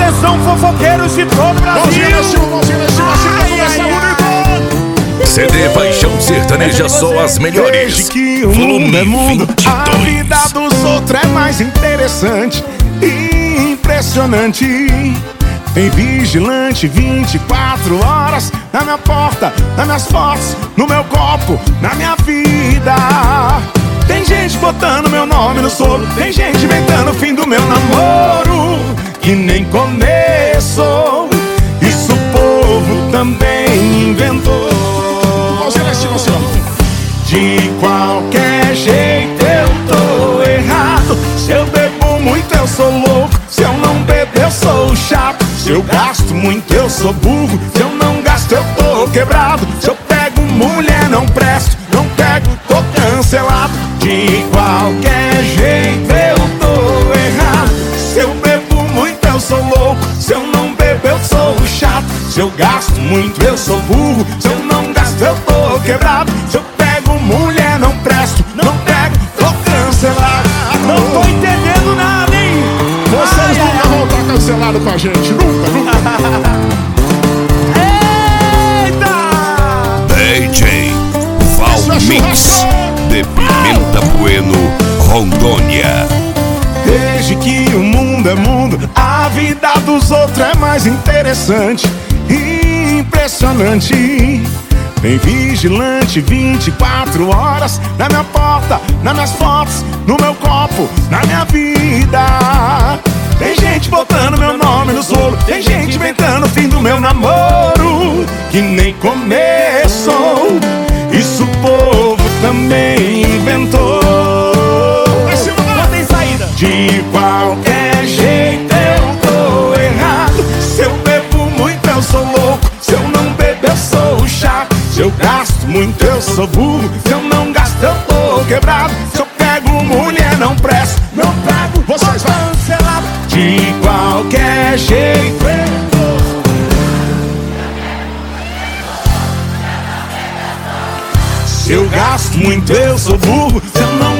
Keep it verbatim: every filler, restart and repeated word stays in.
Atenção, fofoqueiros de todo o Brasil. Mãozinha na cima, mãozinha na cima, C D Paixão Sertaneja, só as melhores. Desde que o mundo é mundo, a vida dos outros é mais interessante e impressionante. Tem vigilante vinte e quatro horas na minha porta, nas minhas fotos, no meu copo, na minha vida. Tem gente botando meu nome no solo, tem gente inventando o fim do meu namoro, que nem começou. Isso o povo também inventou. De qualquer jeito eu tô errado. Se eu bebo muito eu sou louco, se eu não bebo eu sou chato. Se eu gasto muito eu sou burro, se eu não gasto eu tô quebrado. Se eu pego mulher não presto, não pego tô cancelado. De qualquer jeito eu tô errado. Se eu bebo muito eu sou louco, se eu não bebo eu sou chato. Se eu gasto muito eu sou burro, se eu não gasto eu tô quebrado. Se eu pego mulher não presto, não pego tô cancelado. Não tô entendendo nada, hein? Vocês nunca vão estar cancelados com a gente, nunca, nunca. Eita! D J Valmix de Pimenta Bueno, Rondônia. Desde que o mundo é mundo, a vida dos outros é mais interessante e impressionante. Tem vigilante vinte e quatro horas na minha porta, nas minhas fotos, no meu copo, na minha vida. Tem gente botando meu nome no solo, tem gente inventando o fim do meu namoro, que nem começou. Isso o povo também inventou. Não tem saída. De qualquer jeito eu tô errado. Se eu bebo muito eu sou louco, se eu não bebo eu sou chato. Se eu gasto muito eu sou burro, se eu não gasto eu tô quebrado. Se eu pego mulher não presto, não pego, vocês vão cancelar. De qualquer jeito eu tô. Se eu gasto muito eu sou burro, se eu não